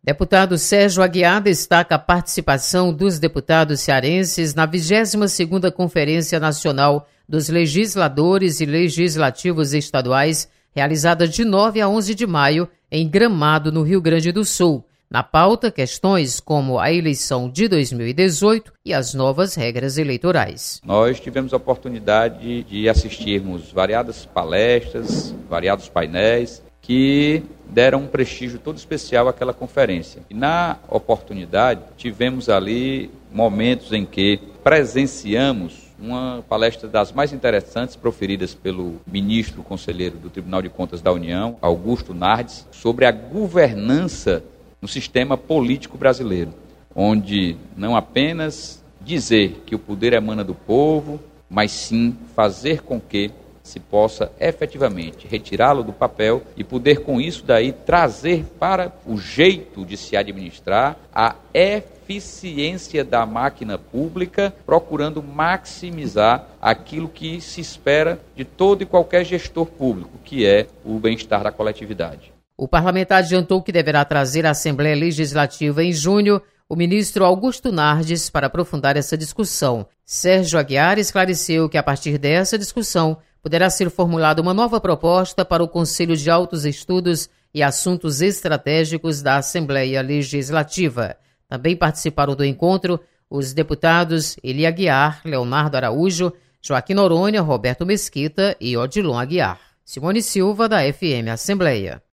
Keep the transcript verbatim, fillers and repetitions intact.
Deputado Sérgio Aguiar destaca a participação dos deputados cearenses na vigésima segunda Conferência Nacional dos Legisladores e Legislativos Estaduais, realizada de nove a onze de maio em Gramado, no Rio Grande do Sul. Na pauta, questões como a eleição de dois mil e dezoito e as novas regras eleitorais. Nós tivemos a oportunidade de assistirmos variadas palestras, variados painéis, que deram um prestígio todo especial àquela conferência. E na oportunidade, tivemos ali momentos em que presenciamos uma palestra das mais interessantes proferidas pelo ministro conselheiro do Tribunal de Contas da União, Augusto Nardes, sobre a governança no sistema político brasileiro, onde não apenas dizer que o poder emana do povo, mas sim fazer com que se possa efetivamente retirá-lo do papel e poder com isso daí trazer para o jeito de se administrar a eficiência da máquina pública, procurando maximizar aquilo que se espera de todo e qualquer gestor público, que é o bem-estar da coletividade. O parlamentar adiantou que deverá trazer à Assembleia Legislativa em junho o ministro Augusto Nardes para aprofundar essa discussão. Sérgio Aguiar esclareceu que a partir dessa discussão poderá ser formulada uma nova proposta para o Conselho de Altos Estudos e Assuntos Estratégicos da Assembleia Legislativa. Também participaram do encontro os deputados Eli Aguiar, Leonardo Araújo, Joaquim Noronha, Roberto Mesquita e Odilon Aguiar. Simone Silva, da F M Assembleia.